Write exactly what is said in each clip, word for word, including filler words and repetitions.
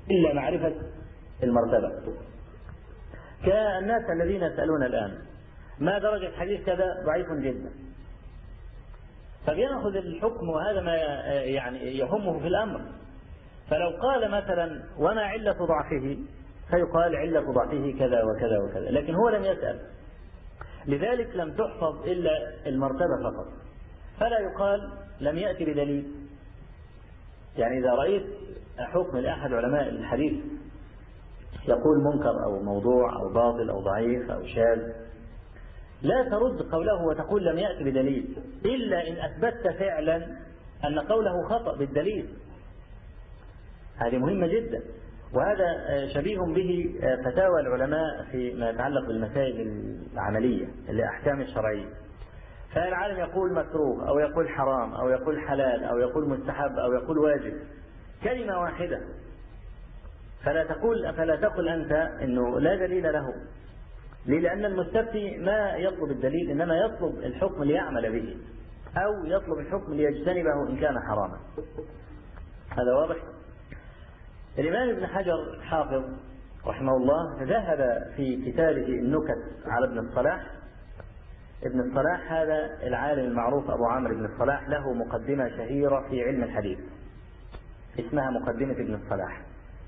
إلا معرفة المرتبة. كالناس الذين يسألون الآن ما درجة حديث كذا ضعيف جدا، فبيأخذ الحكم، وهذا ما يعني يهمه في الأمر. فلو قال مثلا وما علة ضعفه، فيقال علة ضعفه كذا وكذا وكذا، لكن هو لم يسأل، لذلك لم تحفظ إلا المرتبة فقط، فلا يقال لم يأتي بدليل. يعني إذا رأيت حكم لأحد علماء الحديث يقول منكر أو موضوع أو باطل أو ضعيف أو شاذ، لا ترد قوله وتقول لم يأتي بدليل، إلا إن أثبتت فعلا أن قوله خطأ بالدليل. هذه مهمة جدا، وهذا شبيه به فتاوى العلماء فيما يتعلق بالمسائل العملية الأحكام الشرعية. فالعالم يقول مكروه أو يقول حرام أو يقول حلال أو يقول مستحب أو يقول واجب، كلمة واحدة، فلا تقول فلا تقل أنت إنه لا دليل له، لأن المستفتي ما يطلب الدليل، إنما يطلب الحكم ليعمل به، أو يطلب الحكم ليجتنبه إن كان حراما. هذا واضح. الإمام ابن حجر حافظ رحمه الله ذهب في كتابه النكت على ابن الصلاح. ابن الصلاح هذا العالم المعروف أبو عمرو بن الصلاح، له مقدمة شهيرة في علم الحديث اسمها مقدمة ابن الصلاح.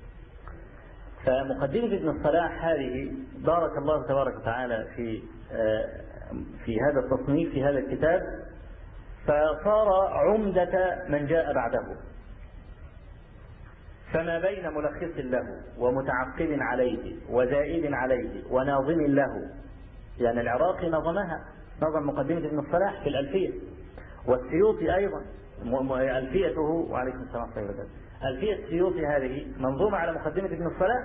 فمقدمة ابن الصلاح هذه بارك الله تبارك وتعالى في في هذا التصنيف في هذا الكتاب، فصار عمدة من جاء بعده، فما بين ملخص له ومتعقب عليه وزائد عليه وناظم له. يعني العراقي نظمها، نظم مقدمة ابن الصلاح في الألفية، والسيوطي أيضا ألفيته، وعليكم السلام ورحمة الله وبركاته، ألفية السيوطي هذه منظومة على مقدمة ابن الصلاح.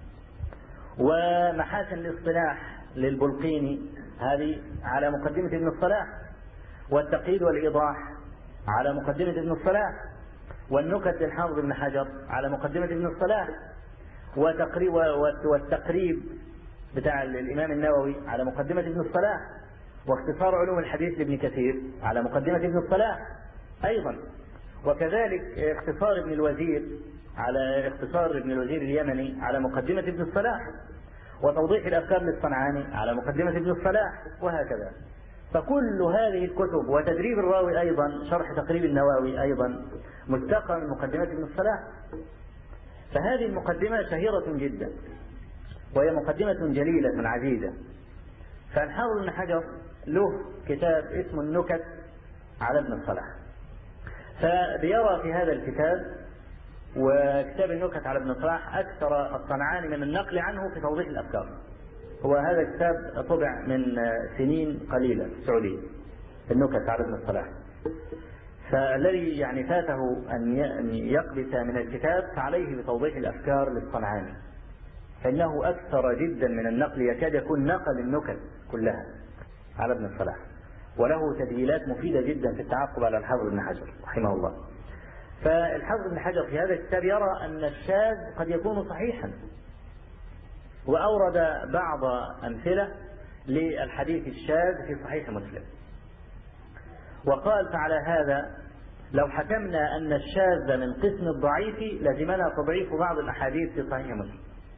ومحاسن الاصطلاح للبلقيني هذه على مقدمة ابن الصلاح، والتقييد والإيضاح على مقدمة ابن الصلاح، والنكت للحافظ ابن حجر على مقدمة ابن الصلاح، وتقريب والتقريب بتاع الإمام النووي على مقدمة ابن الصلاح، واختصار علوم الحديث لابن كثير على مقدمة ابن الصلاح أيضا، وكذلك اختصار ابن الوزير على اختصار ابن الوزير اليمني على مقدمة ابن الصلاح، وتوضيح الأفكار للصنعاني على مقدمة ابن الصلاح، وهكذا. فكل هذه الكتب، وتدريب الراوي أيضا، شرح تقريب النووي أيضا مستقى من مقدمة ابن الصلاح. فهذه المقدمة شهيرة جدا، وهي مقدمة جليلة عزيزة. فالحافظ ابن حجر له كتاب اسمه النكت على ابن الصلاح، فبيرى في هذا الكتاب وكتاب النكت على ابن الصلاح أكثر الصنعاني من النقل عنه في توضيح الأفكار. هو هذا الكتاب طبع من سنين قليلة في السعودية، النكت على ابن الصلاح. فالذي يعني فاته أن يقبس من الكتاب فعليه بتوضيح الأفكار للصنعاني، فإنه أكثر جدا من النقل، يكاد يكون نقل النكت كلها على ابن الصلاح، وله تدليلات مفيدة جدا في التعقب على الحافظ ابن حجر رحمه الله. فالحافظ ابن حجر في هذا الكتاب يرى أن الشاذ قد يكون صحيحا، وأورد بعض أمثلة للحديث الشاذ في صحيح مسلم، وقال فعلى هذا لو حكمنا أن الشاذ من قسم الضعيف لزمنا تضعيف بعض الأحاديث في صحيح مسلم.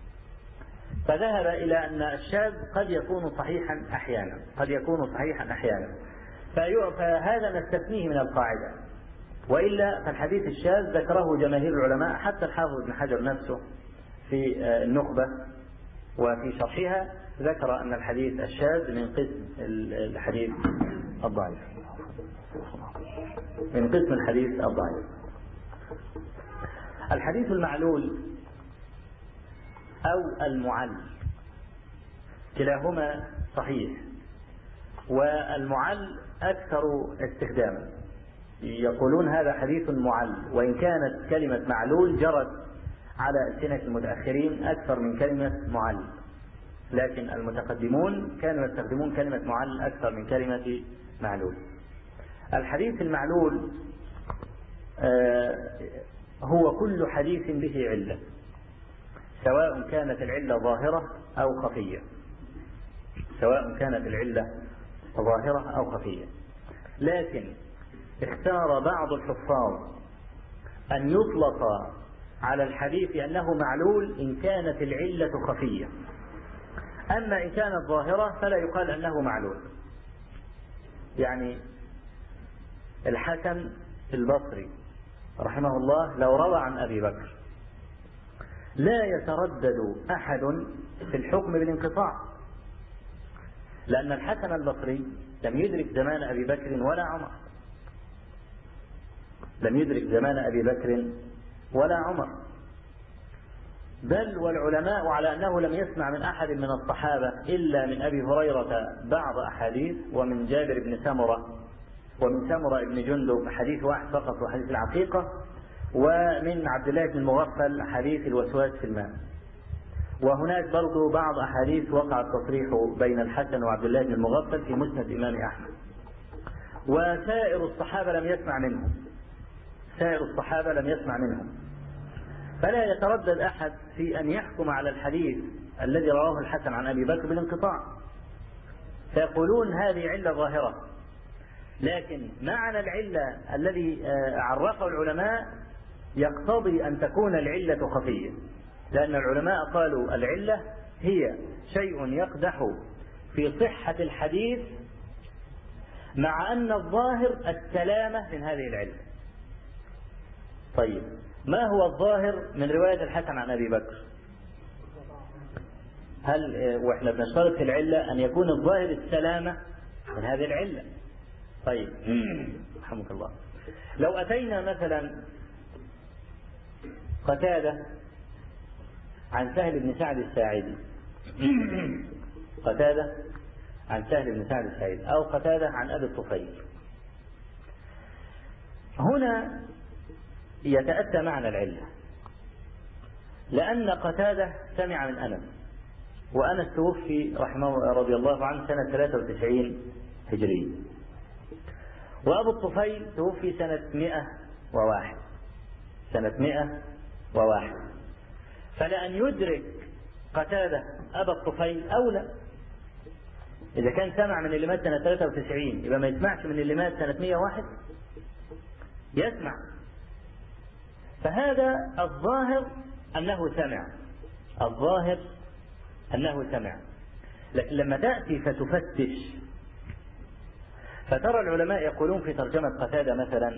فذهب إلى أن الشاذ قد يكون صحيحا أحيانا، قد يكون صحيحا أحيانا، فهذا نستثنيه من القاعدة، وإلا فالحديث الشاذ ذكره جماهير العلماء، حتى الحافظ ابن حجر نفسه في النخبة وفي شرحها ذكر أن الحديث الشاذ من قسم الحديث الضعيف، من قسم الحديث الضعيف. الحديث المعلول أو المعل كلاهما صحيح، والمعل أكثر استخداما، يقولون هذا حديث معل، وإن كانت كلمة معلول جرت على ألسنة المتأخرين أكثر من كلمة معل، لكن المتقدمون كانوا يستخدمون كلمة معل أكثر من كلمة معلول. الحديث المعلول هو كل حديث به علة، سواء كانت العلة ظاهرة أو خفية، سواء كانت العلة ظاهرة أو خفية. لكن اختار بعض الحفاظ أن يطلق على الحديث أنه معلول إن كانت العلة خفية، أما إن كانت ظاهرة فلا يقال أنه معلول. يعني الحسن البصري رحمه الله لو روى عن أبي بكر لا يتردد أحد في الحكم بالانقطاع، لأن الحسن البصري لم يدرك زمان أبي بكر ولا عمر، لم يدرك زمان أبي بكر ولا عمر، بل والعلماء على أنه لم يسمع من أحد من الصحابة إلا من أبي هريرة بعض أحاديث، ومن جابر بن سمرة، ومن سمرة بن جندب حديث واحد فقط وحديث العقيقة، ومن عبد الله بن المغفل حديث الوسواس في الماء. وهناك برضو بعض أحاديث وقع التصريح بين الحسن وعبد الله بن المغفل في مسند الإمام أحمد. وسائر الصحابة لم يسمع منهم، سائر الصحابة لم يسمع منهم، فلا يتردد أحد في أن يحكم على الحديث الذي رواه الحسن عن أبي بكر بالانقطاع، فيقولون هذه علة ظاهرة. لكن معنى العلة الذي عرفه العلماء يقتضي أن تكون العلة خفية، لأن العلماء قالوا العلة هي شيء يقدح في صحة الحديث مع أن الظاهر السلامة من هذه العلة. طيب ما هو الظاهر من رواية الحسن عن أبي بكر؟ هل وإحنا بنشترط في العلة أن يكون الظاهر السلامة من هذه العلة؟ طيب رحمك الله، لو أتينا مثلا قتادة عن سهل بن سعد الساعدي، قتادة عن سهل بن سعد الساعدي أو قتادة عن أبي الطفيل، هنا يتأتى معنى العلة، لأن قتادة سمع من أنس، وأنس توفي رحمه رضي الله عنه سنة ثلاثة وتسعين هجرية، وأبو الطفيل توفي سنة مئة وواحد سنة مئة وواحد فلأن يدرك قتادة أبا الطفيل أولى. إذا كان سمع من اللي مات سنة ثلاثة وتسعين يبقى ما يسمعش من اللي مات سنة مئة وواحد؟ يسمع. فهذا الظاهر أنه سمع، الظاهر أنه سمع. لكن لما تأتي فتفتش فترى العلماء يقولون في ترجمة قتادة مثلا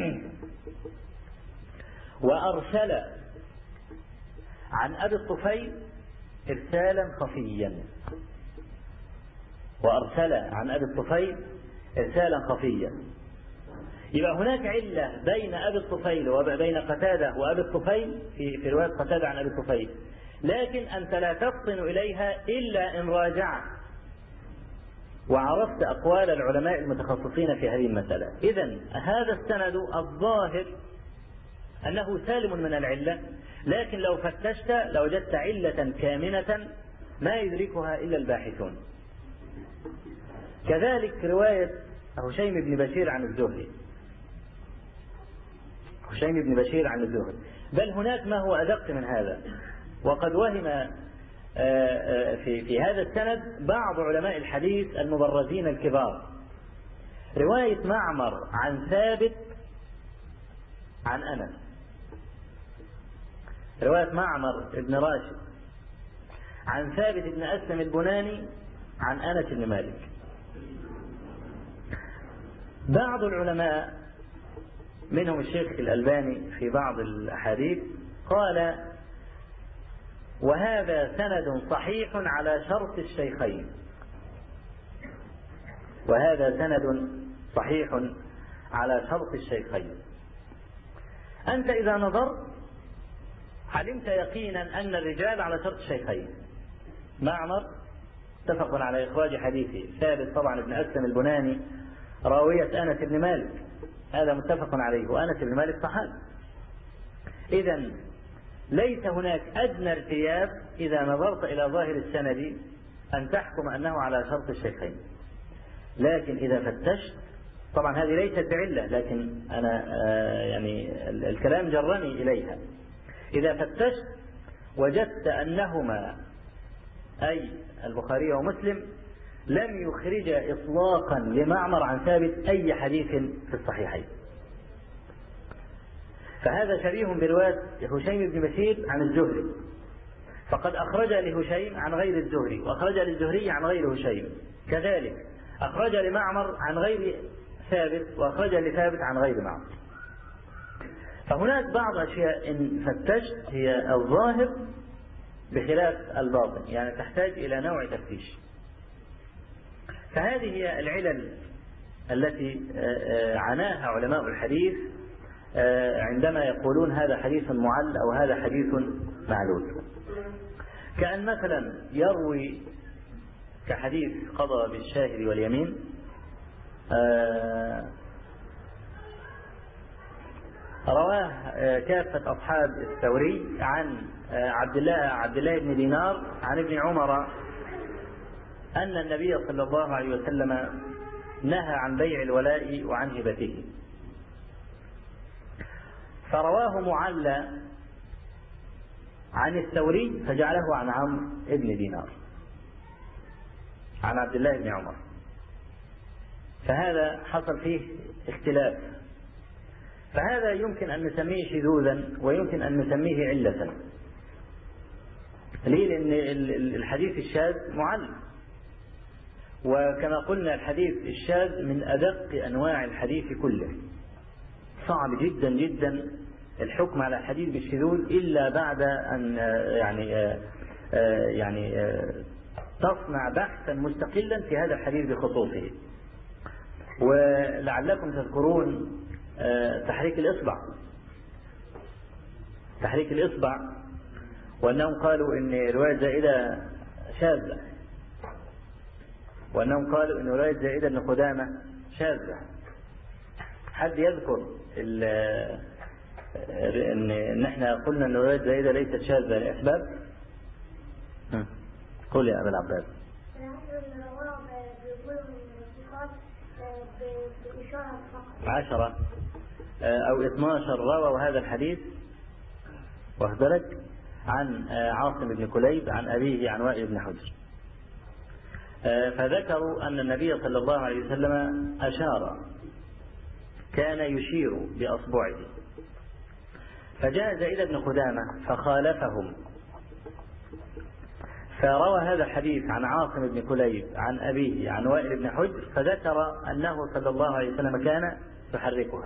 وأرسل عن أبي الطفيل إرسالا خفيا، وأرسل عن أبي الطفيل إرسالا خفيا. يبقى هناك علة بين أبي الطفيل وبين قتادة وأبي الطفيل في في رواية قتادة عن أبي الطفيل، لكن أنت لا تفطن إليها إلا إن راجعت وعرفت أقوال العلماء المتخصصين في هذه المسألة. إذن هذا السند الظاهر أنه سالم من العلة، لكن لو فتشت لوجدت علة كامنة ما يدركها إلا الباحثون. كذلك رواية هشيم بن بشير عن الزهري، هشيم بن بشير عن الزهري، بل هناك ما هو أدق من هذا، وقد وهم في في هذا السند بعض علماء الحديث المبرزين الكبار. رواية معمر عن ثابت عن أنس، رواية معمر بن راشد عن ثابت بن أسلم البناني عن أنس بن مالك. بعض العلماء منهم الشيخ الألباني في بعض الأحاديث قال وهذا سند صحيح على شرط الشيخين، وهذا سند صحيح على شرط الشيخين. أنت إذا نظرت علمت يقينا أن الرجال على شرط الشيخين. معمر اتفق على إخراج حديثه، ثابت طبعا ابن أسلم البناني راوية أنس بن مالك، هذا متفق عليه، وأنس بن مالك صحابي. إذن ليس هناك أدنى ارتياب إذا نظرت إلى ظاهر السند أن تحكم أنه على شرط الشيخين. لكن إذا فتشت، طبعا هذه ليست بعلة لكن أنا آه يعني الكلام جرني إليها، إذا فتشت وجدت أنهما أي البخاري ومسلم لم يخرج إطلاقا لمعمر عن ثابت أي حديث في الصحيحين. فهذا شبيه برواية هشيم بن بشير عن الزهري، فقد أخرج لهشيم عن غير الزهري، وأخرج للزهري عن غير هشيم، كذلك أخرج لمعمر عن غير ثابت، وأخرج لثابت عن غير معمر. فهناك بعض أشياء إن فتشت هي الظاهر بخلاف الباطن، يعني تحتاج إلى نوع تفتيش. فهذه هي العلل التي عناها علماء الحديث عندما يقولون هذا حديث معل أو هذا حديث معلول. كأن مثلا يروي كحديث قضى بالشاهد واليمين رواه كافة أصحاب الثوري عن عبد الله عبد الله بن دينار عن ابن عمر أن النبي صلى الله عليه وسلم نهى عن بيع الولاء وعن هبته، فرواه معلى عن الثوري فجعله عن عمرو بن دينار عن عبد الله بن عمر، فهذا حصل فيه اختلاف. فهذا يمكن أن نسميه شذوذا ويمكن أن نسميه علة. ليه؟ لأن الحديث الشاذ معل، وكما قلنا الحديث الشاذ من أدق أنواع الحديث كله. صعب جدا جدا الحكم على الحديث بالشذوذ إلا بعد أن يعني يعني تصنع بحثا مستقلا في هذا الحديث بخصوصه. ولعلكم تذكرون تحريك الإصبع تحريك الإصبع وأنهم قالوا إن رواية زائدة شاذة، وأنهم قالوا إن رواية زائدة بن قدامة شاذة. حد يذكر إن إحنا قلنا إن رواية زائدة ليست شاذة لأسباب؟ قل يا أبا العباس. عشرة أو اثناشر رووا هذا الحديث واخبرك عن عاصم بن كليب عن أبيه عن وائل بن حجر، فذكروا أن النبي صلى الله عليه وسلم أشار، كان يشير بأصبعه، فجاء زائد بن قدامة فخالفهم فروى هذا الحديث عن عاصم بن كليب عن أبيه عن وائل بن حجر، فذكر أنه صلى الله عليه وسلم كان يحركها.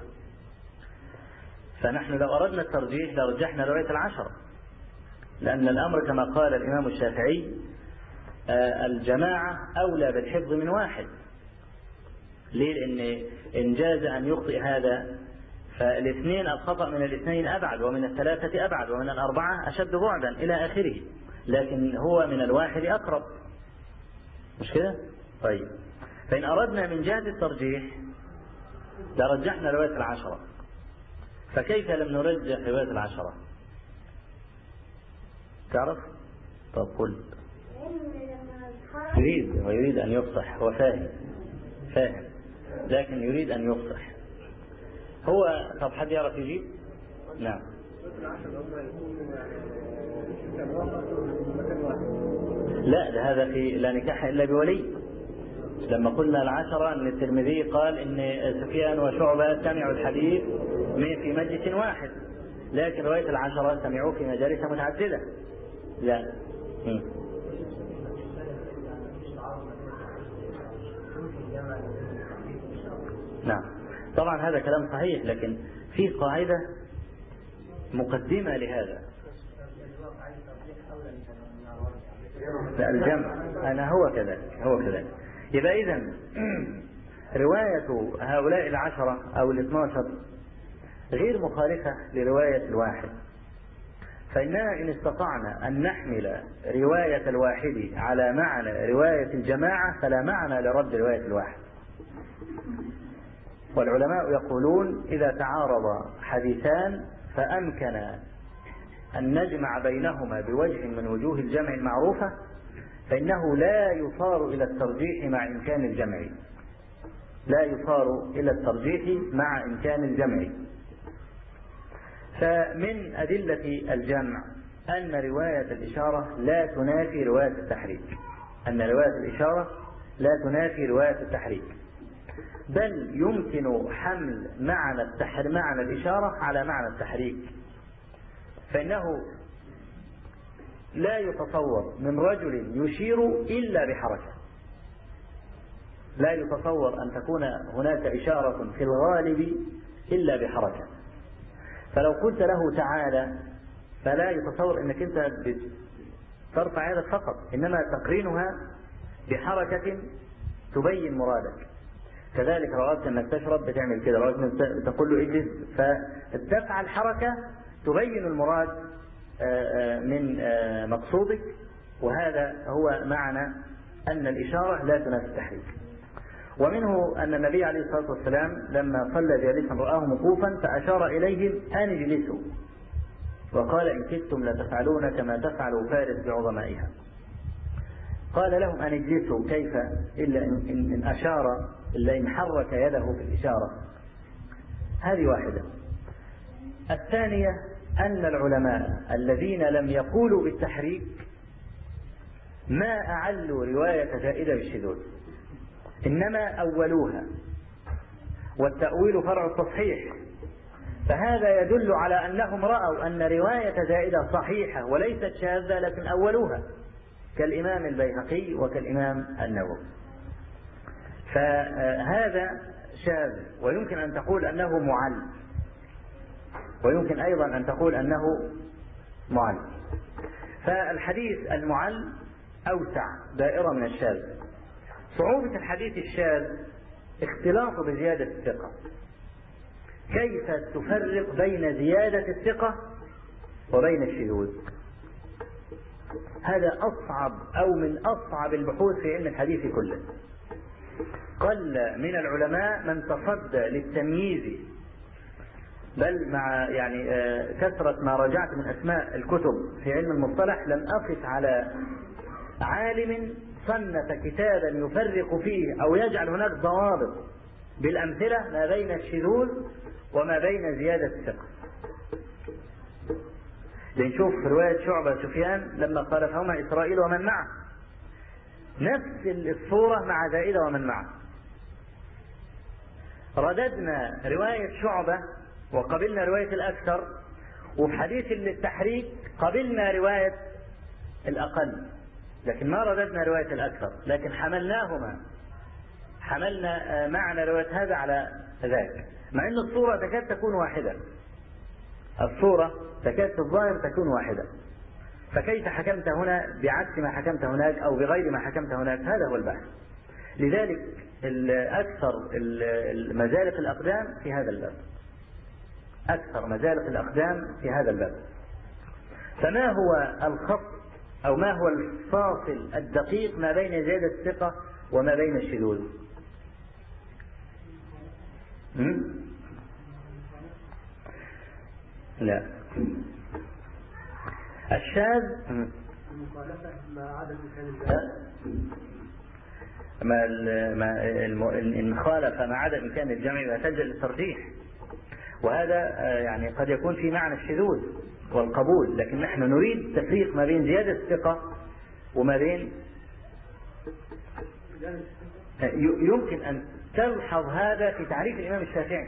فنحن لو أردنا الترجيح لرجحنا رواية العشرة، لأن الأمر كما قال الإمام الشافعي الجماعة أولى بالحفظ من واحد. ليه؟ لأن إن جاز أن يخطئ هذا فالاثنين الخطأ من الاثنين أبعد، ومن الثلاثة أبعد، ومن الأربعة أشد بعدا إلى آخره، لكن هو من الواحد أقرب، مش كده؟ طيب، فإن أردنا من جهة الترجيح لرجحنا رواية العشرة، فكيف لم نرجح رواية العشرة؟ تعرف؟ طب قل. يريد ويريد أن يفصح، هو فاهم فاهم لكن يريد أن يفصح هو. طب حد يعرف يجيب؟ نعم. لا، ده هذا في لا نكاح إلا بولي. لما قلنا العشرة أن الترمذي قال إن سفيان وشعبة سمعوا الحديث من في مجلس واحد، لكن رواية العشرة سمعوا في مجالس متعددة. لا. م. نعم، طبعا هذا كلام صحيح، لكن في قاعدة مقدمة لهذا. لا، الجمع أنا هو كذلك هو كذلك. يبقى إذن رواية هؤلاء العشرة أو الاثناشر غير مخالفة لرواية الواحد، فإننا إن استطعنا أن نحمل رواية الواحد على معنى رواية الجماعة فلا معنى لرد رواية الواحد. والعلماء يقولون إذا تعارض حديثان فأمكن أن نجمع بينهما بوجه من وجوه الجمع المعروفة فإنه لا يصار إلى الترجيح مع إمكان الجمع لا يصار إلى الترجيح مع إمكان الجمع. فمن أدلة الجمع أن رواية الإشارة لا تنافي رواية التحريك أن رواية الإشارة لا تنافي رواية التحريك بل يمكن حمل معنى التحر معنى الإشارة على معنى التحريك، فإنه لا يتصور من رجل يشير إلا بحركة، لا يتصور أن تكون هناك إشارة في الغالب إلا بحركة. فلو قلت له تعالى فلا يتصور أنك أنت ترفع يدك فقط، إنما تقرينها بحركة تبين مرادك. كذلك لو أردت أنك تشرب بتعمل كده، لو أردت أنك تقول له اجلس فتفعل حركة تبين المراد من مقصودك. وهذا هو معنى أن الإشارة لا تنافي التحريك. ومنه أن النبي عليه الصلاة والسلام لما صلى جالسا رآهم وقوفا فأشار إليهم أن اجلسوا، وقال إن كدتم لتفعلون كما تفعل فارس بعظمائها. قال لهم أن اجلسوا كيف إلا إن, إن أشار إلا إن حرك يده في الإشارة. هذه واحدة. الثانية أن العلماء الذين لم يقولوا بالتحريك ما أعلوا رواية زائدة بالشذوذ، إنما أولوها، والتأويل فرع التصحيح. فهذا يدل على أنهم رأوا أن رواية زائدة صحيحة وليست شاذة لكن أولوها، كالإمام البيهقي وكالإمام النووي. فهذا شاذ، ويمكن أن تقول أنه معل، ويمكن أيضا أن تقول أنه معل. فالحديث المعل أوسع دائرة من الشاذ. صعوبة الحديث الشاذ اختلاط بزيادة الثقة. كيف تفرق بين زيادة الثقة وبين الشذوذ؟ هذا أصعب أو من أصعب البحوث في علم الحديث كله. قل من العلماء من تصدى للتمييز، بل مع يعني كثرة ما رجعت من أسماء الكتب في علم المصطلح لم أقف على عالم صنف كتابا يفرق فيه أو يجعل هناك ضوابط بالأمثلة ما بين الشذوذ وما بين زيادة الثقة. لنشوف رواية شعبة سفيان لما قال فهما إسرائيل ومن معه، نفس الصورة مع زائدة ومن معه. رددنا رواية شعبة وقبلنا رواية الأكثر، وفي حديث التحريك قبلنا رواية الأقل، لكن ما رددنا رواية الأكثر، لكن حملناهما، حملنا معنى رواية هذا على ذاك، مع أن الصورة تكاد تكون واحدة، الصورة تكاد في الظاهر تكون واحدة. فكيف حكمت هنا بعكس ما حكمت هناك أو بغير ما حكمت هناك؟ هذا هو البحث. لذلك أكثر مزالق الأقدام في هذا الباب، أكثر مزالق الأقدام في هذا الباب. فما هو الخط أو ما هو الفاصل الدقيق ما بين زيادة الثقة وما بين الشذوذ؟ لا، الشاذ المخالفة مع عدم إمكان الجمع، ما إن خالف مع عدم إمكان الجمع يحتاج للترجيح، وهذا يعني قد يكون في معنى الشذوذ والقبول، لكن نحن نريد تفريق ما بين زيادة الثقة وما بين. يمكن أن تلحظ هذا في تعريف الإمام الشافعي.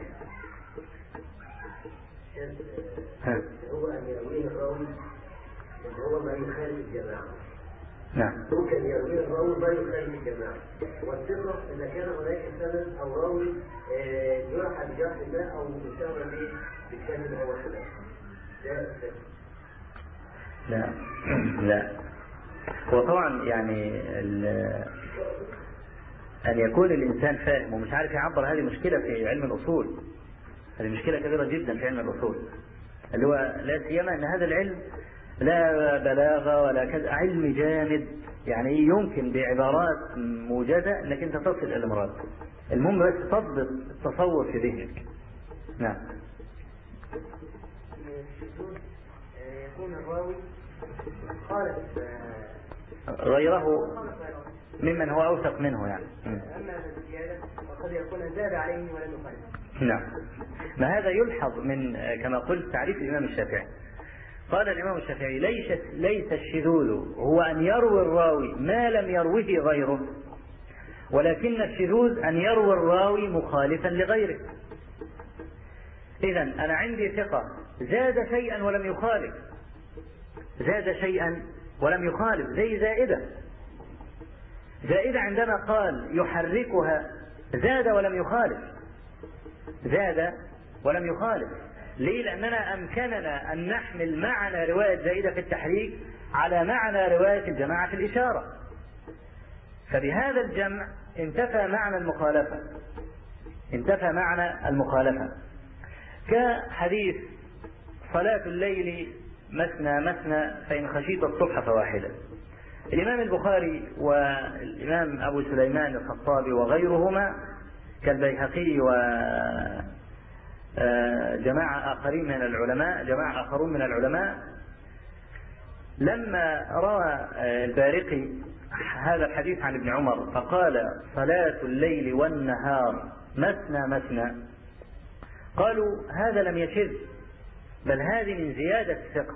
هو أن يرويه الراوي هو ما يخالف الجماعة. نعم. ممكن يرويه الراوي ما يخالف الجماعة، والثقة إذا كان هناك سند أو راوي يرحى بجرح ما أو مشابه به بكلمة أو خلاف. لا لا، وطبعا يعني أن يكون الإنسان فاهم ومش عارف يعبر، هذه مشكلة في علم الأصول، هذه مشكلة كبيرة جدا في علم الأصول، اللي هو لا سيما أن هذا العلم لا بلاغة ولا كذا، علم جامد، يعني يمكن بعبارات موجزة أنك أنت تصل إلى المراد. المهم بس تضبط التصور في ذهنك. نعم. يكون الراوي خالف غيره ممن هو أوثق منه يعني. أما الزيادة وقد يكون زاد عليه ولم يخالف. نعم. ما هذا يلحظ من كما قلت تعريف الإمام الشافعي. قال الإمام الشافعي ليس ليس الشذوذ هو أن يروي الراوي ما لم يروه غيره، ولكن الشذوذ أن يروي الراوي مخالفا لغيره. إذن أنا عندي ثقة زاد شيئا ولم يخالف، زاد شيئا ولم يخالف، زي زائدة. زائدة عندما قال يحركها زاد ولم يخالف، زاد ولم يخالف. ليه؟ لأننا أمكننا أن نحمل معنى رواية زائدة في التحريك على معنى رواية الجماعة في الإشارة، فبهذا الجمع انتفى معنى المخالفة، انتفى معنى المخالفة. كحديث صلاة الليل مثنى مثنى فإن خشيت الصبح فواحدا. الإمام البخاري والإمام أبو سليمان الخطابي وغيرهما كالبيهقي وجماعة آخرين من العلماء جماعة آخرون من العلماء لما روى البارقي هذا الحديث عن ابن عمر فقال صلاة الليل والنهار مثنى مثنى، قالوا هذا لم يشذ، بل هذه من زيادة الثقة،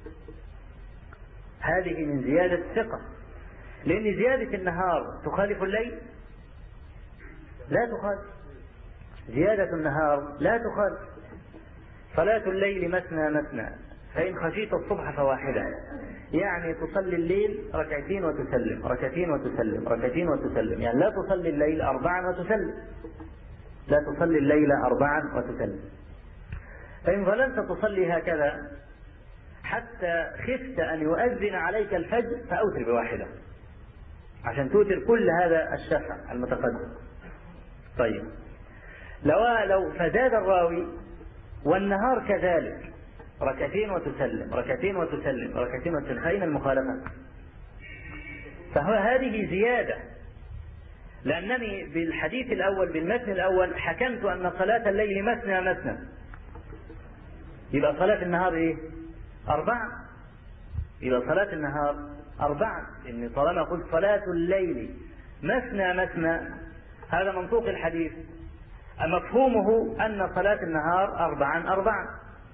هذه من زيادة الثقة، لأن زيادة النهار تخالف الليل؟ لا تخالف. زيادة النهار لا تخالف. صلاة الليل مثنى مثنى فإن خشيت الصبح فواحدا، يعني تصلي الليل ركعتين وتسلم، ركعتين وتسلم، ركعتين وتسلم، يعني لا تصلي الليل أربعا وتسلم، لا تصلي الليل أربعا وتسلم. فإن ظللت تصلي هكذا حتى خفت أن يؤذن عليك الفجر فأوتر بواحدة عشان توتر كل هذا الشفع المتقدم. طيب لو لو فزاد الراوي والنهار كذلك ركعتين وتسلم، ركعتين وتسلم، ركعتين وتسلم، فأين المخالفة؟ فهو هذه زيادة، لأنني بالحديث الأول بالمتن الأول حكمت أن صلاة الليل مثنى مثنى، يبقى صلاة النهار إيه؟ أربعة، يبقى صلاة النهار أربعة، إن طالما قلت صلاة الليل مثنى مثنى هذا منطوق الحديث، مفهومه أن صلاة النهار أربعا أربعا.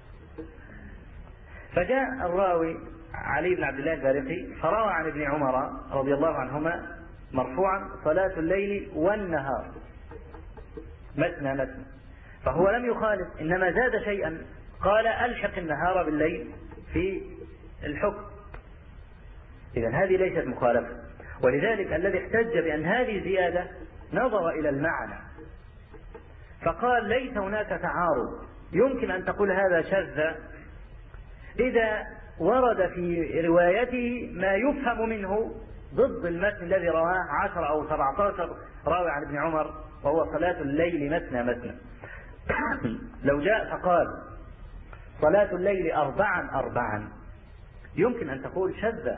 فجاء الراوي علي بن عبد الله البارقي فروى عن ابن عمر رضي الله عنهما مرفوعا صلاة الليل والنهار مثنى مثنى، فهو لم يخالف، إنما زاد شيئا، قال ألحق النهار بالليل في الحكم. إذن هذه ليست مخالفة، ولذلك الذي احتج بأن هذه زيادة نظر إلى المعنى فقال ليس هناك تعارض، يمكن أن تقول هذا شذ إذا ورد في روايته ما يفهم منه ضد المتن الذي رواه عشر أو سبعة عشر راوي عن ابن عمر وهو صلاة الليل مثنى مثنى. لو جاء فقال صلاة الليل أربعا أربعا يمكن أن تقول شذ.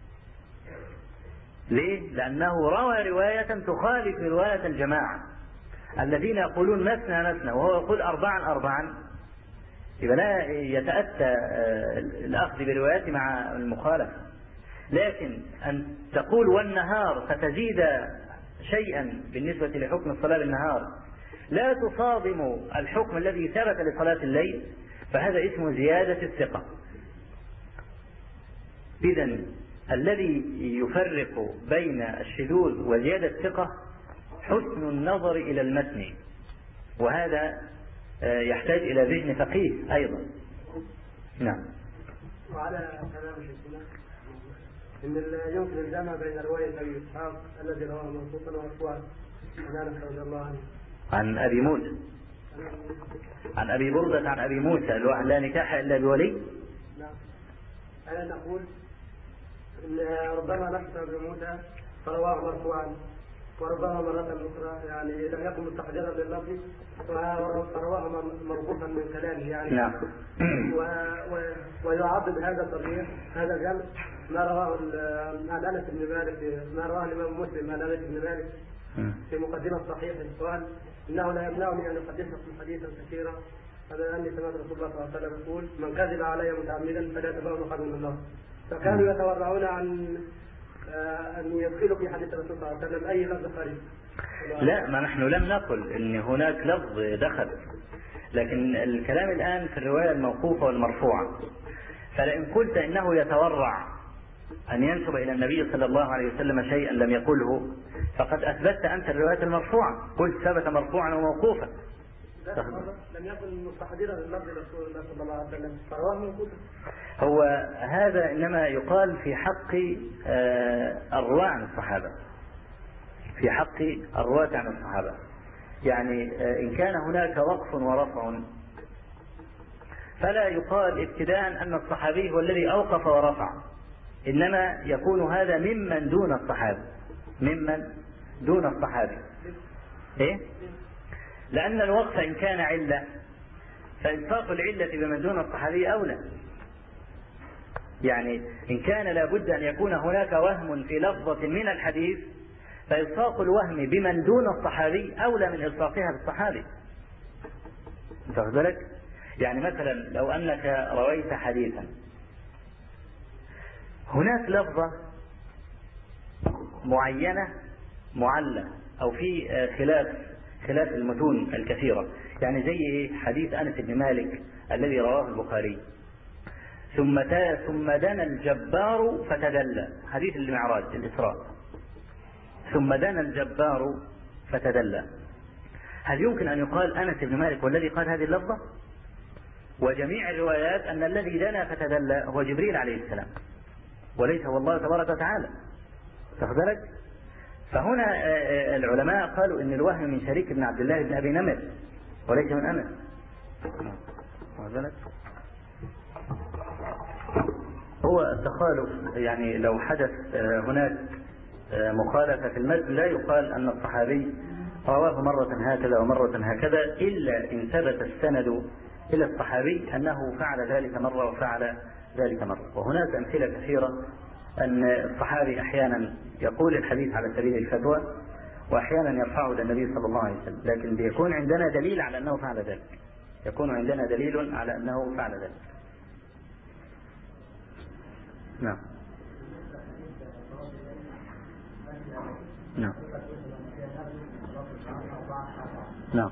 ليه؟ لأنه روى رواية تخالف رواية الجماعة الذين يقولون مثنى مثنى وهو يقول أربعا أربعا، يبقى لا يتأتى الأخذ بروايات مع المخالفة. لكن أن تقول والنهار فتزيد شيئا بالنسبة لحكم الصلاة بالنهار لا تصادم الحكم الذي ثبت لصلاة الليل، فهذا اسمه زيادة الثقة. إذن الذي يفرق بين الشذوذ وزيادة الثقة حسن النظر إلى المتن، وهذا يحتاج إلى ذهن فقيه أيضا. نعم. وعلى كلام شيخنا إن يمكن الجمع بين رواية أبي إسحاق الذي رواه موصوفا ومرفوعا عن أنس رضي الله عنه عن أبي موسى عن أبي بردة عن أبي موسى الواحد لا نكاح إلا بولي. نعم. أنا نقول إن ربما نحن أبي موسى فرواه مرفوعا وربما مرة أخرى يعني لم يكن مستحضرا لللفظ فرواه مربوطا من كلامه يعني. نعم. و... و... ويعضد هذا الترجيح هذا الجمع ما رواه عن أنس بن مالك، ما رواه الإمام مسلم عن أنس بن مالك في مقدمة صحيح قال إنه لا يمنعني أن أحدثكم حديثا كثيرا هذا أني سمعت رسول الله صلى الله عليه وسلم يقول من كذب علي متعمدا فلا يتبوأ مقعده من النار. فكانوا يتورعون عن أن يدخلوا في حديث الرسول صلى الله عليه وسلم أي لفظ خارج. لا، ما نحن لم نقل إن هناك لفظ دخل، لكن الكلام الآن في الرواية الموقوفة والمرفوعة. فلئن قلت إنه يتورع أن ينسب إلى النبي صلى الله عليه وسلم شيئا لم يقله فقد أثبتت أنت الروايات المرفوعة، قلت ثبت مرفوعا وموقوفا. لم يكن مستحضرا للفظ رسول الله صلى الله عليه وسلم فرواه موقوفا. هو هذا إنما يقال في حق الرواة عن الصحابة، في حق الرواة عن الصحابة. يعني إن كان هناك وقف ورفع فلا يقال ابتداء أن الصحابي هو الذي أوقف ورفع، إنما يكون هذا ممن دون الصحابي، ممن دون الصحابي. إيه؟ لأن الوقف إن كان علة فإلصاق العلة بمن دون الصحابي أولى. يعني إن كان لابد أن يكون هناك وهم في لفظة من الحديث فإلصاق الوهم بمن دون الصحابي أولى من إلصاقها بالصحابي. تاخد بالك؟ يعني مثلا لو أنك رويت حديثا هناك لفظة معينة معلة أو في خلاف خلاف المتون الكثيرة، يعني زي حديث أنس بن مالك الذي رواه البخاري ثم ثم دنا الجبار فتدلى، حديث المعراج الإسراء، ثم دنا الجبار فتدلى. هل يمكن أن يقال أنس بن مالك والذي قال هذه اللفظة؟ وجميع الروايات أن الذي دنا فتدلى هو جبريل عليه السلام وليس هو الله تبارك وتعالى. تاخد بالك؟ فهنا العلماء قالوا إن الوهم من شريك بن عبد الله بن أبي نمر وليس من أنس. تاخد بالك؟ هو التخالف يعني لو حدث هناك مخالفة في المتن لا يقال أن الصحابي رواه مرة هكذا ومرة هكذا إلا إن ثبت السند إلى الصحابي أنه فعل ذلك مرة وفعل ذلك مرة. وهناك أمثلة كثيرة أن الصحابي أحيانا يقول الحديث على سبيل الفتوى وأحيانا يرفعه إلى النبي صلى الله عليه وسلم، لكن بيكون عندنا دليل على أنه فعل ذلك، يكون عندنا دليل على أنه فعل ذلك. نعم نعم نعم.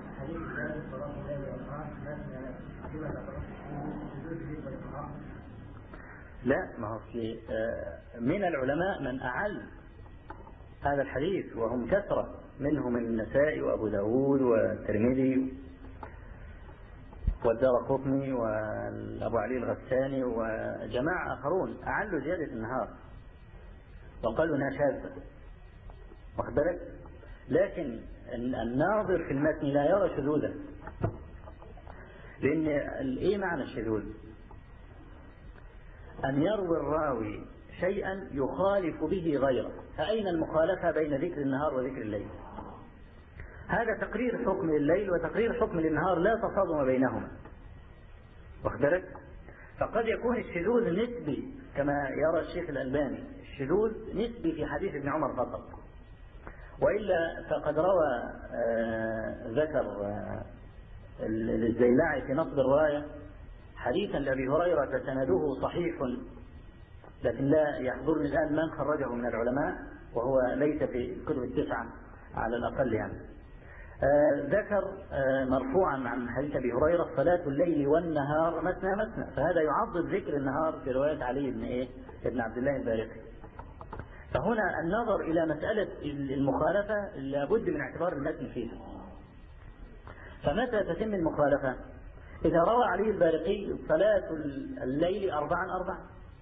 لا، ما هو في من العلماء من أعل هذا الحديث وهم كثرة، منهم النسائي وأبو داود والترمذي والدارقطني وأبو علي الغساني وجماعة آخرون أعلوا زيادة النهار وقالوا انها شاذة، واخد بالك؟ لكن الناظر في المتن لا يرى شذوذا، لأن ايه معنى الشذوذ؟ أن يروي الراوي شيئا يخالف به غيره، فأين المخالفة بين ذكر النهار وذكر الليل؟ هذا تقرير حكم لليل وتقرير حكم للنهار لا تصادم بينهما، واخد بالك؟ فقد يكون الشذوذ نسبي كما يرى الشيخ الألباني، الشذوذ نسبي في حديث ابن عمر فقط، وإلا فقد روى آه ذكر آه الزيلعي في نصب الراية حديثا لأبي هريرة سنده صحيح، لكن لا يحضرني الآن من خرجه من العلماء وهو ليس في الكتب التسعة على الأقل يعني. آه ذكر آه مرفوعا عن حديث أبي هريرة صلاة الليل والنهار مثنى مثنى، فهذا يعضد ذكر النهار في رواية علي بن إيه ابن عبد الله البارقي. فهنا النظر إلى مسألة المخالفة لابد من اعتبار المتن فيها. فمتى تتم المخالفة؟ إذا روى علي البارقي صلاة الليل أربعا أربعا،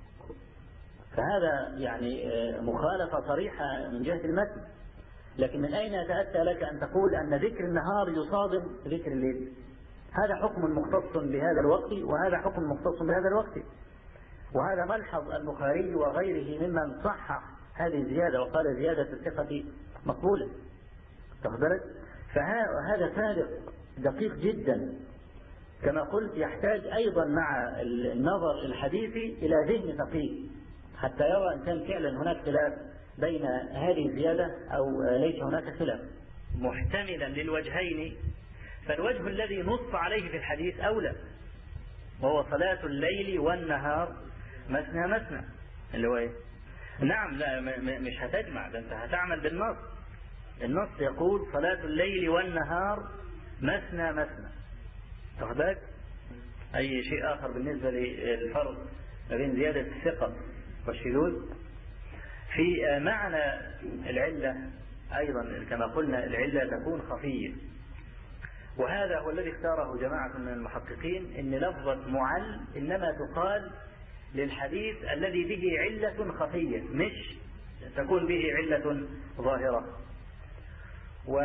فهذا يعني مخالفة صريحة من جهة المتن. لكن من أين يتأتى لك أن تقول أن ذكر النهار يصادم ذكر الليل؟ هذا حكم مختص بهذا الوقت وهذا حكم مختص بهذا الوقت، وهذا ملحظ البخاري وغيره ممن صحح هذه الزيادة وقال زيادة الثقة مقبولة. تاخد بالك؟ فهذا فارق دقيق جدا، كما قلت يحتاج أيضا مع النظر الحديثي إلى ذهن فقيه حتى يرى إن كان فعلا هناك خلاف بين هذه الزيادة أو ليس هناك خلاف محتملا للوجهين. فالوجه الذي نص عليه في الحديث أولى، وهو صلاة الليل والنهار مثنى مثنى، اللي هو إيه؟ نعم، لا مش هتجمع، ده أنت هتعمل بالنص. النص يقول صلاة الليل والنهار مثنى مثنى. تاخد بالك؟ أي شيء آخر بالنسبة للفرق ما بين زيادة الثقة والشذوذ. في معنى العلة أيضا كما قلنا العلة تكون خفية، وهذا هو الذي اختاره جماعة من المحققين، إن لفظة معل إنما تقال للحديث الذي به علة خفية، مش تكون به علة ظاهرة. و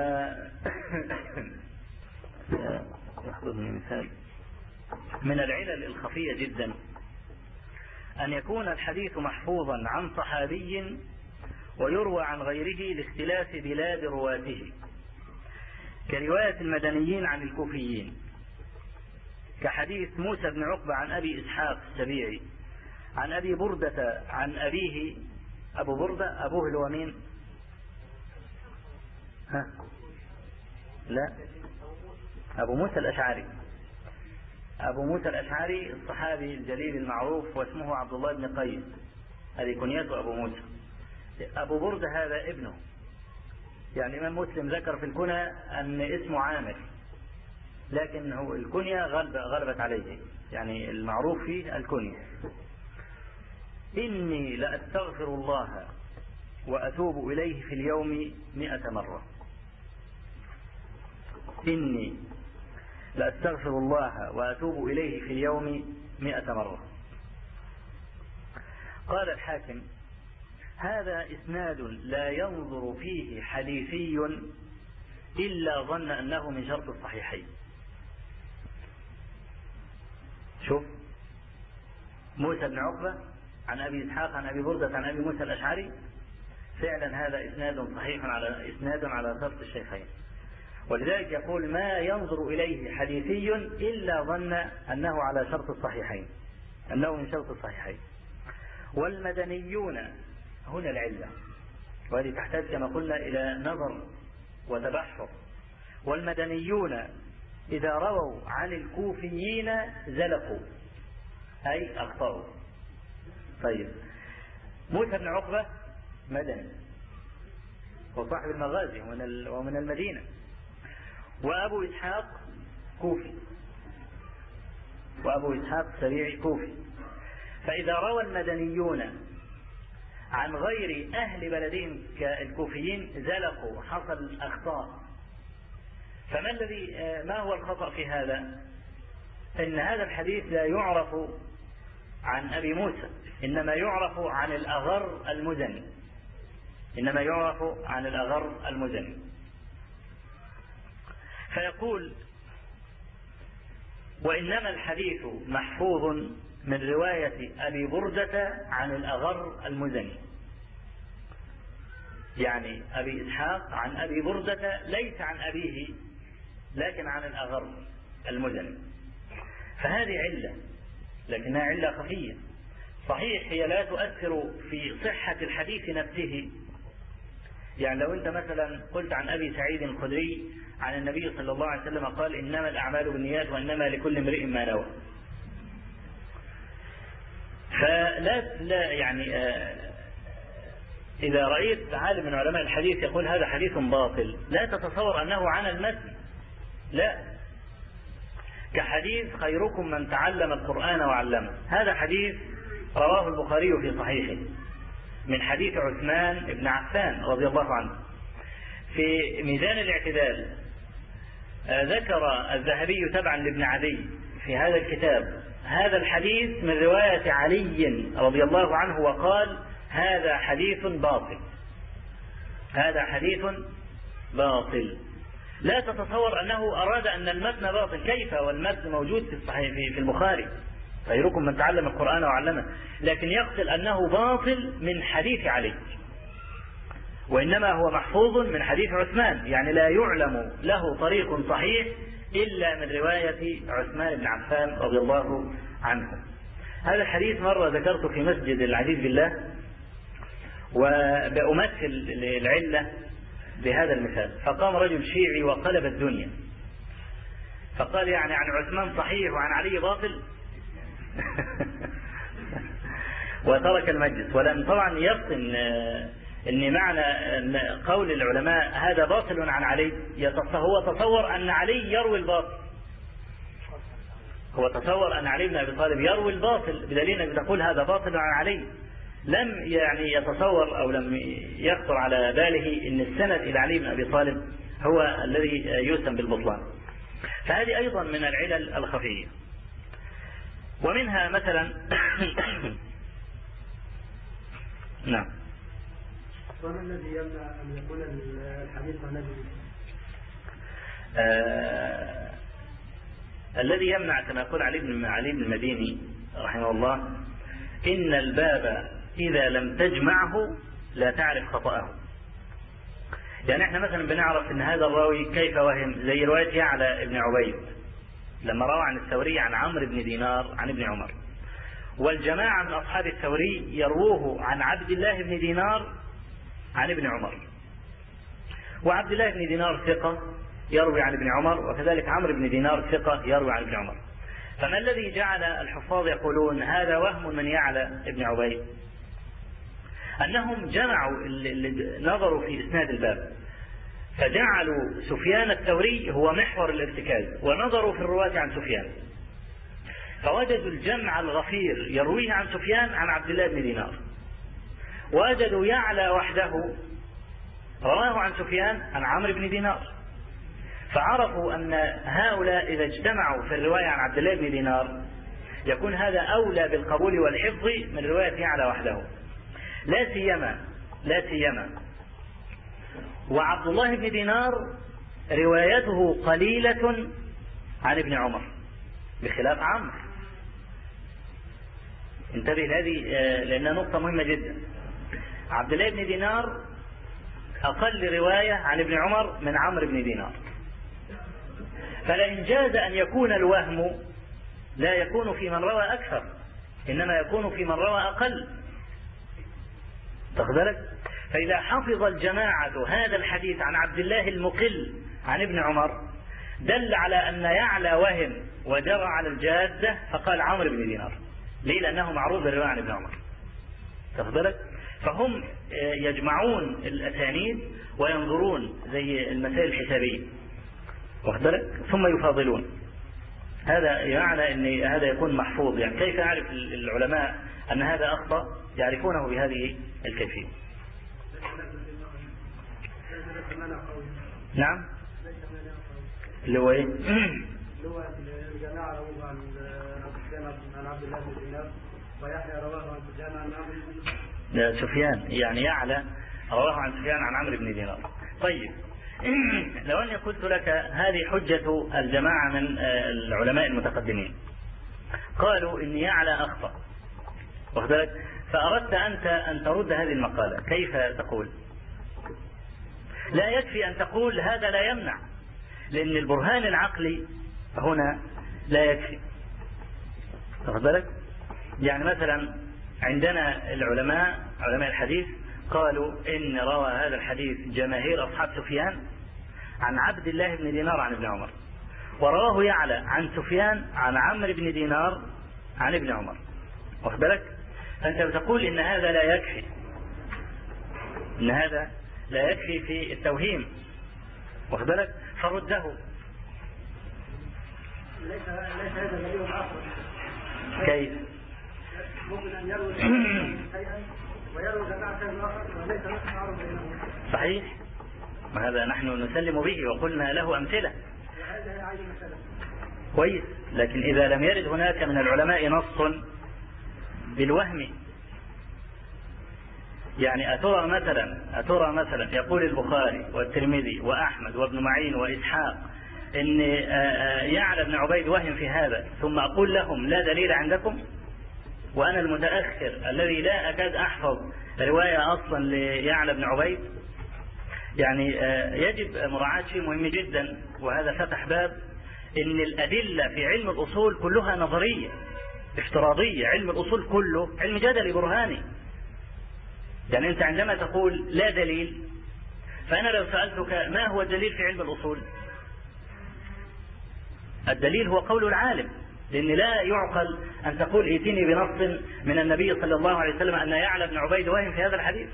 يحضرني مثال من العلل الخفية جدا أن يكون الحديث محفوظا عن صحابي ويروى عن غيره لاختلاف بلاد رواته، كرواية المدنيين عن الكوفيين، كحديث موسى بن عقبة عن أبي إسحاق السبيعي عن أبي بردة عن أبيه. أبو بردة أبوه اللي هو مين؟ ها؟ لا، أبو موسى الأشعري. أبو موسى الأشعري الصحابي الجليل المعروف واسمه عبد الله بن قيس، هذه كنيته أبو موسى. أبو بردة هذا ابنه، يعني الإمام مسلم ذكر في الكنى أن اسمه عامر، لكن هو الكنية غلب غلبت عليه، يعني المعروف فيه الكنية. إني لأستغفر الله وأتوب إليه في اليوم مئة مرة. إني لأستغفر الله وأتوب إليه في اليوم مئة مرة. قال الحاكم: هذا إسناد لا ينظر فيه حديثي إلا ظن أنه من شرط الصحيحين. شوف، موسى بن عقبة عن أبي إسحاق عن أبي بردة عن أبي موسى الأشعري، فعلا هذا إسناد صحيح على إسناد على شرط الشيخين، ولذلك يقول ما ينظر إليه حديثي إلا ظن أنه على شرط الصحيحين، أنه من شرط الصحيحين. والمدنيون هنا العلة، وهذه تحتاج كما قلنا إلى نظر وتبحر. والمدنيون إذا رووا عن الكوفيين زلقوا أي أخطأوا. طيب، موسى بن عقبة مدني وصاحب المغازي ومن المدينة، وأبو إسحاق كوفي، وأبو إسحاق السبيعي كوفي. فإذا روى المدنيون عن غير أهل بلدهم كالكوفيين زلقوا، حصل أخطاء. فما الذي ما هو الخطأ في هذا؟ إن هذا الحديث لا يعرف عن أبي موسى، إنما يعرف عن الأغر المزني، إنما يعرف عن الأغر المزني. فيقول: وإنما الحديث محفوظ من رواية أبي بردة عن الأغر المزني، يعني أبي إسحاق عن أبي بردة ليس عن أبيه لكن عن الأغر المزني. فهذه علة، لكنها علة خفية. صحيح هي لا تؤثر في صحة الحديث نفسه، يعني لو أنت مثلا قلت عن أبي سعيد الخدري عن النبي صلى الله عليه وسلم قال: إنما الأعمال بالنيات وإنما لكل امرئ ما نوى، فلا لا يعني آه إذا رأيت عالم من علماء الحديث يقول هذا حديث باطل، لا تتصور أنه عن المتن، لا. كحديث خيركم من تعلم القرآن وعلمه، هذا حديث رواه البخاري في صحيحه من حديث عثمان بن عفان رضي الله عنه. في ميزان الاعتدال ذكر الذهبي تبعا لابن عدي في هذا الكتاب هذا الحديث من رواية علي رضي الله عنه، وقال: هذا حديث باطل، هذا حديث باطل. لا تتصور أنه أراد أن المتن باطل، كيف والمتن موجود في الصحيح في البخاري، خيركم من تعلم القرآن وعلمه، لكن يقصد أنه باطل من حديث علي، وإنما هو محفوظ من حديث عثمان، يعني لا يعلم له طريق صحيح إلا من رواية عثمان بن عفان رضي الله عنه. هذا الحديث مرة ذكرته في مسجد العزيز بالله، وبأمثل العلة بهذا المثال. فقام رجل شيعي وقلب الدنيا، فقال: يعني عن عثمان صحيح وعن علي باطل. وترك المجلس، ولم طبعا يفطن ان معنى قول العلماء هذا باطل عن علي، هو تصور ان علي يروي الباطل، هو تصور ان علي بن ابي طالب يروي الباطل، بدليل انك تقول هذا باطل عن علي. لم يعني يتصور أو لم يخطر على باله أن السند إلى علي بن أبي طالب هو الذي يسمى بالبطلان. فهذه أيضا من العلل الخفية. ومنها مثلا نعم. وما الذي يمنع أن يكون الحديث عن نبي؟ آه الذي يمنع كما يقول علي بن علي بن المديني رحمه الله: إن الباب إذا لم تجمعه لا تعرف خطأه. يعني احنا مثلا بنعرف ان هذا الراوي كيف وهم، زي رواية يعلى ابن عبيد لما روى عن الثوري عن عمرو بن دينار عن ابن عمر، والجماعة من أصحاب الثوري يروه عن عبد الله بن دينار عن ابن عمر، وعبد الله بن دينار ثقة يروي عن ابن عمر، وكذلك عمرو بن دينار ثقة يروي عن ابن عمر. فما الذي جعل الحفاظ يقولون هذا وهم من يعلى ابن عبيد؟ أنهم جمعوا اللي نظروا في إسناد الباب فجعلوا سفيان الثوري هو محور الارتكاز، ونظروا في الرواة عن سفيان فوجدوا الجمع الغفير يرويه عن سفيان عن عبد الله بن دينار، وجدوا يعلى وحده رواه عن سفيان عن عمرو بن دينار، فعرفوا أن هؤلاء إذا اجتمعوا في الرواية عن عبد الله بن دينار يكون هذا أولى بالقبول والحفظ من رواية يعلى وحده. لا سيما لا سيما وعبد الله بن دينار روايته قليلة عن ابن عمر بخلاف عمرو. انتبه لهذه لأنها نقطة مهمة جدا. عبد الله بن دينار أقل رواية عن ابن عمر من عمرو بن دينار، فلئن جاز أن يكون الوهم لا يكون في من روى أكثر، إنما يكون في من روى أقل. تاخذ. فإذا حفظ الجماعة هذا الحديث عن عبد الله المقل عن ابن عمر دل على أن يعلى وهم وجرى على الجادة فقال عمرو بن دينار. ليه؟ لأنه معروف بالرواية عن ابن عمر. تاخذ. فهم يجمعون الأسانيد وينظرون زي المسائل الحسابية واخد ثم يفاضلون. هذا يعني أن هذا يكون محفوظ. يعني كيف يعرف العلماء أن هذا أخطأ؟ يعرفونه بهذه الكيفية. نعم. اللي هو ايه؟ اللي هو الجماعة رواه عن عن عبد الله بن دينار، ويحيى رواه عن سفيان عن عمرو بن سفيان، يعني يعلى رواه عن سفيان عن عمرو بن دينار. طيب لو أني قلت لك هذه حجة الجماعة من العلماء المتقدمين، قالوا إن يعلى أخطأ واخد بالك، فأردت أنت أن ترد هذه المقالة، كيف تقول؟ لا يكفي أن تقول هذا لا يمنع، لأن البرهان العقلي هنا لا يكفي واخد بالك. يعني مثلا عندنا العلماء علماء الحديث قالوا إن روى هذا الحديث جماهير أصحاب سفيان عن عبد الله بن دينار عن ابن عمر، ورواه يعلى عن سفيان عن عمرو بن دينار عن ابن عمر واخد بالك. فأنت بتقول إن هذا لا يكفي، إن هذا لا يكفي في التوهيم واخد بالك، فرده. ليس ليس هذا دليل آخر. كيف؟ ممكن أن يروي شيئا ويروي جماعة آخر وليس نعرف بينهم. صحيح، وهذا نحن نسلم به وقلنا له أمثلة. وهذا عين مثلا. كويس، لكن إذا لم يرد هناك من العلماء نص بالوهم، يعني أترى مثلا أترى مثلا يقول البخاري والترمذي وأحمد وابن معين وإسحاق إن يعلى بن عبيد وهم في هذا، ثم أقول لهم لا دليل عندكم، وأنا المتأخر الذي لا أكاد أحفظ رواية أصلا ليعلى بن عبيد. يعني يجب مراعاة شيء مهم جدا، وهذا فتح باب إن الأدلة في علم الأصول كلها نظرية افتراضية. علم الأصول كله علم جدلي برهاني. يعني أنت عندما تقول لا دليل، فأنا لو سألتك ما هو الدليل في علم الأصول؟ الدليل هو قول العالم، لأن لا يعقل أن تقول ائتني بنص من النبي صلى الله عليه وسلم أن يعلى بن عبيد وهم في هذا الحديث.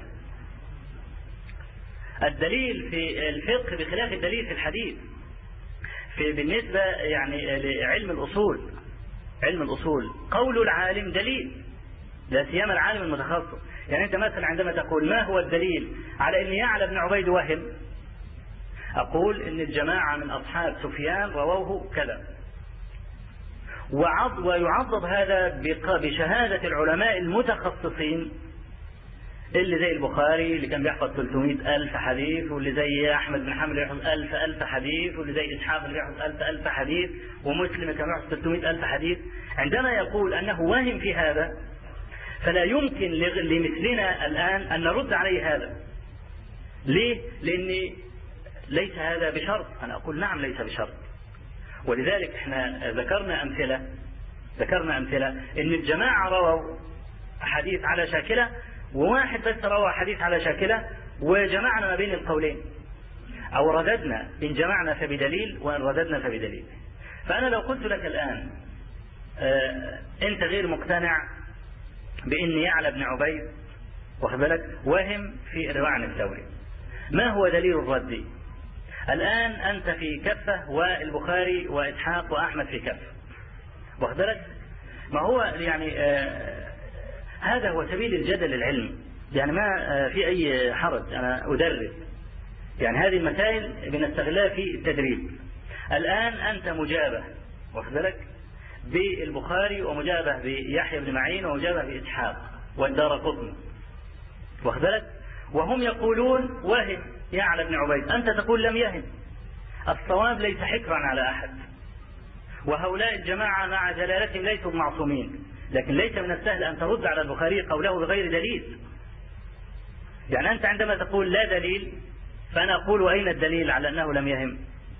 الدليل في الفقه بخلاف الدليل في الحديث. في بالنسبة يعني لعلم الأصول، علم الأصول قول العالم دليل، لا سيما العالم المتخصص. يعني أنت مثلا عندما تقول ما هو الدليل على أن يعلى بن عبيد وهم، أقول إن الجماعة من أصحاب سفيان رووه كذا، ويعضد هذا بشهادة العلماء المتخصصين اللي زي البخاري اللي كان بيحفظ ثلاثمائة ألف حديث، واللي زي أحمد بن حنبل يحفظ ألف ألف حديث، واللي زي إسحاق اللي يحفظ ألف ألف حديث، ومسلم كان يحفظ ثلاثمائة ألف حديث. عندما يقول أنه واهم في هذا فلا يمكن لمثلنا الآن أن نرد عليه هذا. ليه؟ لأن ليس هذا بشرط. أنا أقول نعم ليس بشرط، ولذلك احنا ذكرنا أمثلة ذكرنا أمثلة إن الجماعة رووا حديث على شاكلة، وواحد بس روى حديث على شاكلة، وجمعنا ما بين القولين، أو رددنا إن جمعنا فبدليل وإن رددنا فبدليل. فأنا لو قلت لك الآن آه أنت غير مقتنع بأن يعلى بن عبيد واخد بالك وهم في الرواية عن الثوري، ما هو دليل الرد؟ الآن أنت في كفة والبخاري وإسحاق وأحمد في كفة واخد بالك. ما هو يعني آه هذا هو سبيل الجدل العلمي، يعني ما آه في أي حرج. أنا أدرس يعني هذه المسائل بنستغلها في التدريب. الآن أنت مجابه واخد بالك بالبخاري، ومجابه بيحيى بن معين، ومجابه بإسحاق والدارقطني واخد بالك، وهم يقولون وهم يعلى بن عبيد، أنت تقول لم يهم. الصواب ليس حكرا على أحد، وهؤلاء الجماعة مع جلالتهم ليسوا معصومين، لكن ليس من السهل أن ترد على البخاري قوله بغير دليل. يعني أنت عندما تقول لا دليل، فأنا أقول وأين الدليل على أنه لم يهم؟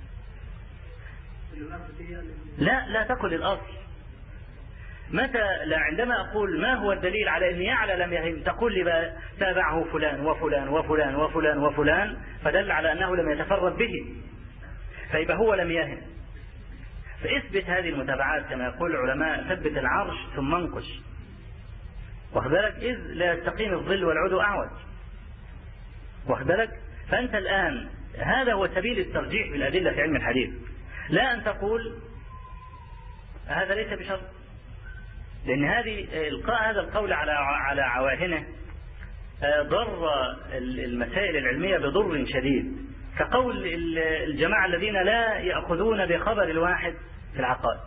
لا لا تقل الأصل. متى لا عندما أقول ما هو الدليل على أن يعلى لم يهم، تقول لي بقى تابعه فلان وفلان وفلان وفلان وفلان فدل على أنه لم يتفرد به، فيبقى هو لم يهم. فاثبت هذه المتابعات كما يقول العلماء، ثبت العرش ثم انقش واخد بالك، إذ لا يستقيم الظل والعدو أعوج واخد بالك. فأنت الآن هذا هو سبيل الترجيح بالأدلة في علم الحديث، لا أن تقول هذا ليس بشرط، لأن هذه إلقاء هذا القول على على عواهنه ضر المسائل العلمية بضر شديد، كقول الجماعة الذين لا يأخذون بخبر الواحد في العقائد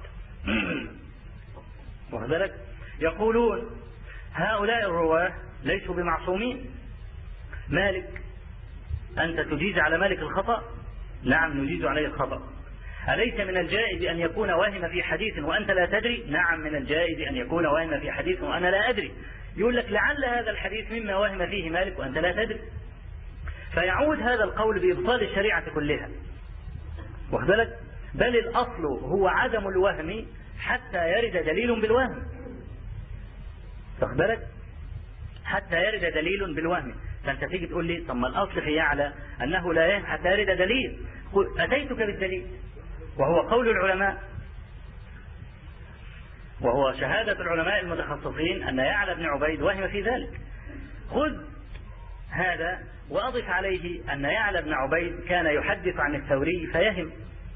واخد بالك، يقولون هؤلاء الرواة ليسوا بمعصومين. مالك أنت تجيز على مالك الخطأ؟ نعم نجيز عليه الخطأ. أليس من الجائز أن يكون واهم في حديث وأنت لا تدري؟ نعم من الجائز أن يكون واهم في حديث وأنا لا أدري. يقول لك لعل هذا الحديث مما واهم فيه مالك وأنت لا تدري، فيعود هذا القول بإبطال الشريعة كلها واخد بالك. بل الأصل هو عدم الوهم حتى يرد دليل بالوهم واخد بالك، حتى يرد دليل بالوهم. فأنت تيجي تقول لي طب ما الأصل في يعلى أنه لا يهم حتى يرد دليل، أتيتك بالدليل وهو قول العلماء، وهو شهادة العلماء المتخصصين أن يعلى بن عبيد وهم في ذلك. خذ هذا وأضف عليه أن يعلى بن عبيد كان يحدث عن الثوري فيهم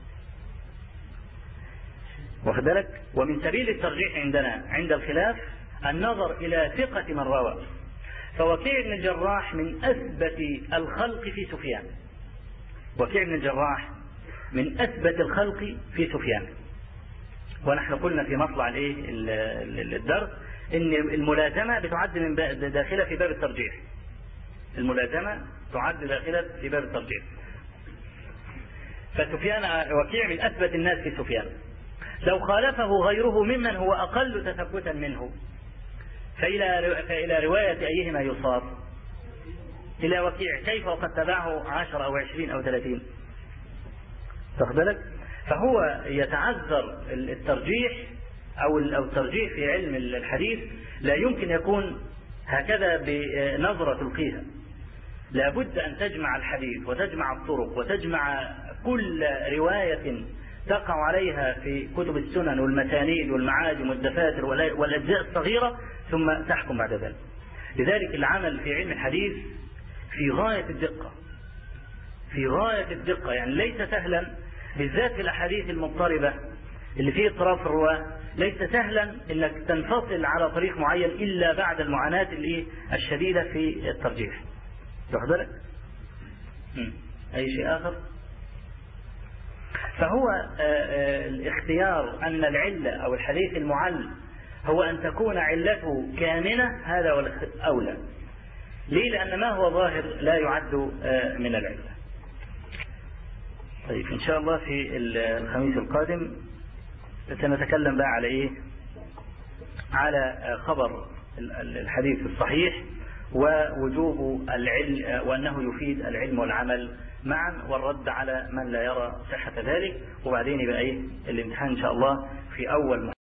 واخد بالك. ومن سبيل الترجيح عندنا عند الخلاف النظر إلى ثقة من روى، فوكيع بن الجراح من أثبت الخلق في سفيان، وكيع بن الجراح من أثبت الخلق في سفيان. ونحن قلنا في مطلع الدرس إن الملازمة بتعد من داخلة في باب الترجيح، الملازمة تعد داخلة في باب الترجيح. فسفيان وكيع من أثبت الناس في سفيان، لو خالفه غيره ممن هو أقل تثبتا منه فإلى فإلى رواية أيهما يصار؟ إلى وكيع، كيف وقد تبعه عشر أو عشرين أو ثلاثين تاخد بالك. فهو يتعذر الترجيح أو الترجيح في علم الحديث لا يمكن يكون هكذا بنظرة تلقيها، لابد أن تجمع الحديث وتجمع الطرق وتجمع كل رواية تقع عليها في كتب السنن والمسانيد والمعاجم والدفاتر والأجزاء الصغيرة، ثم تحكم بعد ذلك. لذلك العمل في علم الحديث في غاية الدقة، في غاية الدقة، يعني ليس سهلا بالذات في الأحاديث المضطربة اللي فيه اضطراب في الرواة ليس سهلا انك تنفصل على طريق معين الا بعد المعاناة الشديدة في الترجيح. واخد بالك؟ اي شيء اخر؟ فهو الاختيار ان العلة او الحديث المعل هو ان تكون علته كامنة، هذا هو الاولى. ليه؟ لان ما هو ظاهر لا يعد من العلة. طيب ان شاء الله في الخميس القادم سنتكلم بقى على ايه؟ على خبر الحديث الصحيح ووجوب العلم وانه يفيد العلم والعمل معا، والرد على من لا يرى صحة ذلك. وبعدين يبقى ايه الامتحان ان شاء الله في اول